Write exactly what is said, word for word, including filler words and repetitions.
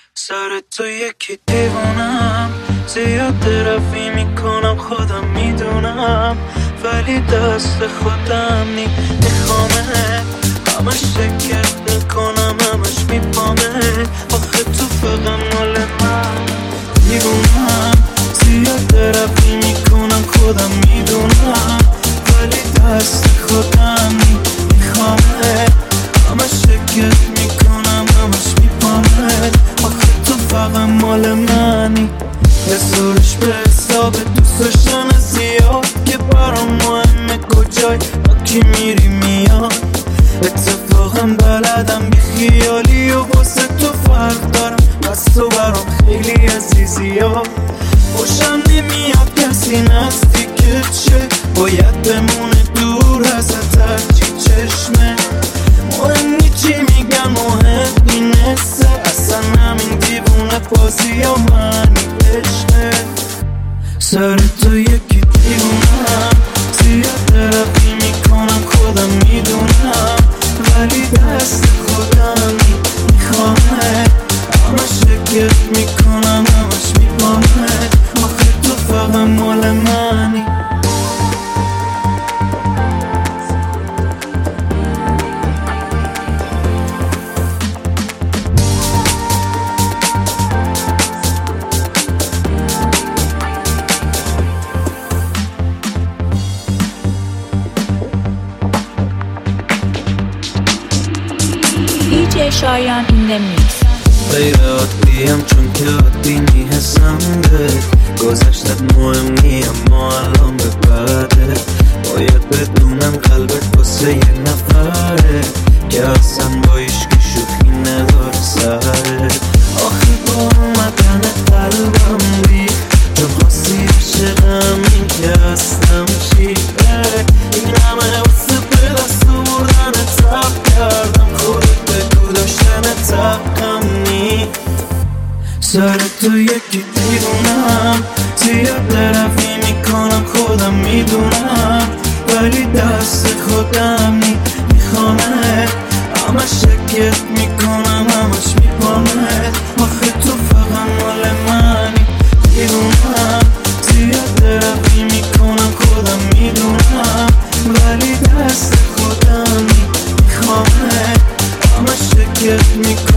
سر تو یکی دیوونم، زیاد طرفی میکنم خودم میدونم، ولی دست خودم نی میخوامه، همش شکر میکنم همش میپامه، آخه تو فقط مال من دیوونم، زیاد طرفی میکنم خودم میدونم، ولی دست خودم نی میخوامه، همش شکر میکنم همش میپامه، آخه تو فقط مال منی. یه سرش به حساب دوست داشتن زیاد که برام مهمه کجای با کی میری میاد، اتفاقا بلدم بی خیالی و واسه تو فرق دارم، پس تو برام خیلی عزیزی ها، خوشم نمیاد کسی نزدیکت شه، باید بمونه دور ازت هرچی چشمه، مهم نی چی میگن مهم اینسته، اصلا همین دیوونه بازی ها منی عشقه. سر تو یکی دیوونم، زیاد طرفی میکنم خودم میدونم، ولی دست خودم میخوامه، همش شکر میکنم همش میپامه، آخه تو فقط مال منی. شایان این دمیکس غیر عادیم چون که عادی نیستم بهت، گذشتت مهم نی اما الان به بعده، باید بدونم قلبت واسه یه نفره که اصلا با ایشکی شوخی نداره سره، آخه با اومدن قلبم ریخ چون خواستی عشقم این که هستم چیه، این همه واسه به دست بردن تب کردم، خودت بگو داشتن تبقم نی. سر تو یکی دیوونم، زیاد طرفی میکنم خودم میدونم، ولی دست خودم نی میخوامه، همش شکر میکنم همش میپامه، آخه تو فقط مال منی دیوونم، زیاد طرفی میکنم خودم میدونم، ولی دست خودم نی میخوامه، همش شکر میکنم